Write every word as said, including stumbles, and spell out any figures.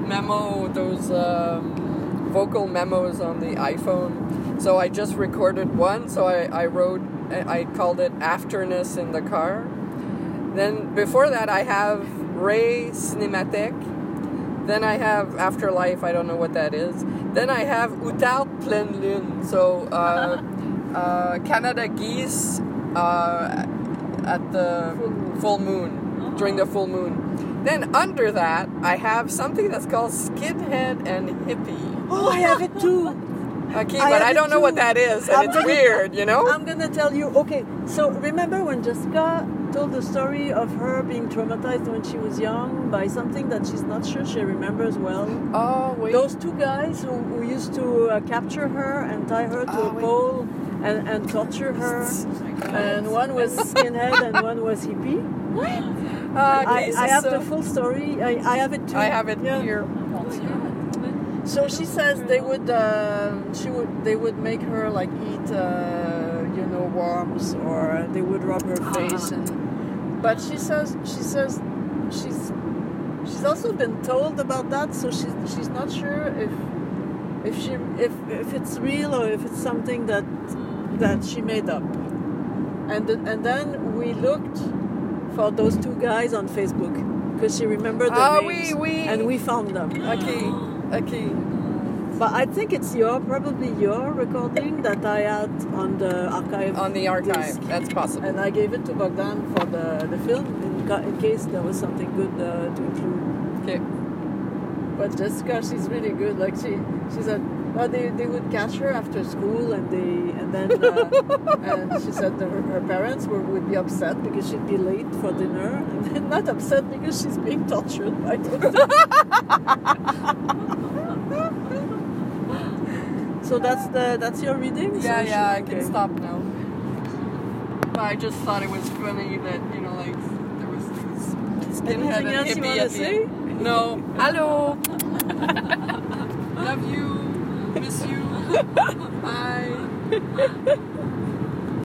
memo, those um, vocal memos on the iPhone. So I just recorded one. So I, I wrote, I called it Afterness in the Car. Then before that, I have Ray Cinematic. Then I have Afterlife. I don't know what that is. Then I have Utard Pleine Lune. So uh, uh, Canada Geese uh, at the full moon, during the full moon. Then under that, I have something that's called Skinhead and Hippie. Oh, I have it too. Okay, I but I don't know too. what that is, and I'm it's gonna, weird, you know? I'm gonna tell you. Okay, so remember when Jessica told the story of her being traumatized when she was young by something that she's not sure she remembers well? Oh, wait. Those two guys who, who used to uh, capture her and tie her to oh, a wait. pole and, and torture her, and one was skinhead and one was hippie. What? Uh, I, I have the full story. I, I have it too. I have it Yeah. here. So she says they would, uh, she would, they would make her like eat, uh, you know, worms, or they would rub her face. And but she says, she says, she's, she's also been told about that, so she's, she's not sure if, if she, if, if it's real or if it's something that, that she made up. And and then we looked for those two guys on Facebook because she remembered their Ah, names, oui, oui. and we found them. Okay, okay. But I think it's your, probably your recording that I had on the archive. On the archive, disc. that's possible. And I gave it to Bogdan for the, the film in, ca- in case there was something good uh, to include. Okay. But Jessica, she's really good. Like she, she said, well, they, they would catch her after school, and they and then uh, and she said that her, her parents were, would be upset because she'd be late for dinner, and then not upset because she's being tortured by them. So that's the that's your reading. Yeah, so yeah, I she, can okay. stop now. But I just thought it was funny that, you know, like, there was these skinhead Anything and else you hippie wanna at the say? end. No. Hello. Love you. Miss you. Bye.